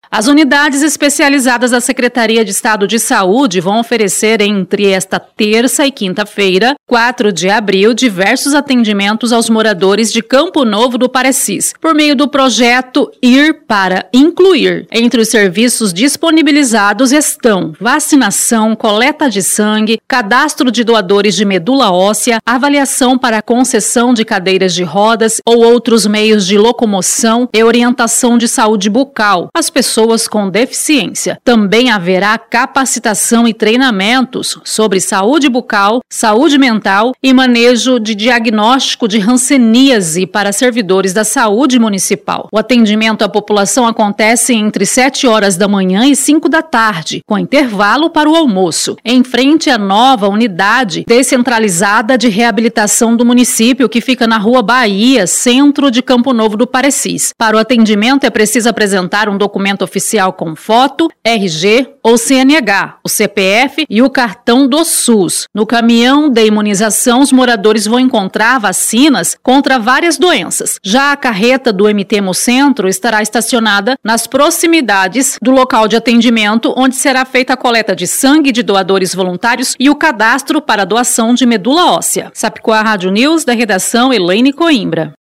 As unidades especializadas da Secretaria de Estado de Saúde vão oferecer entre esta terça e quinta-feira, 4 de abril, diversos atendimentos aos moradores de Campo Novo do Parecis, por meio do projeto Ir para Incluir. Entre os serviços disponibilizados estão vacinação, coleta de sangue, cadastro de doadores de medula óssea, avaliação para concessão de cadeiras de rodas ou outros meios de locomoção e orientação de saúde bucal às pessoas com deficiência. Também haverá capacitação e treinamentos sobre saúde bucal, saúde mental e manejo de diagnóstico de hanseníase para servidores da saúde municipal. O atendimento à população acontece entre 7 horas da manhã e 5 da tarde, com intervalo para o almoço, em frente à nova unidade descentralizada de reabilitação do município, que fica na Rua Bahia, centro de Campo Novo do Parecis. Para o atendimento é preciso apresentar um documento oficial com foto, RG ou CNH, o CPF e o cartão do SUS. No caminhão de imunização, os moradores vão encontrar vacinas contra várias doenças. Já a carreta do MT Hemocentro estará estacionada nas proximidades do local de atendimento, onde será feita a coleta de sangue de doadores voluntários e o cadastro para doação de medula óssea. Sapicoá Rádio News, da redação Elaine Coimbra.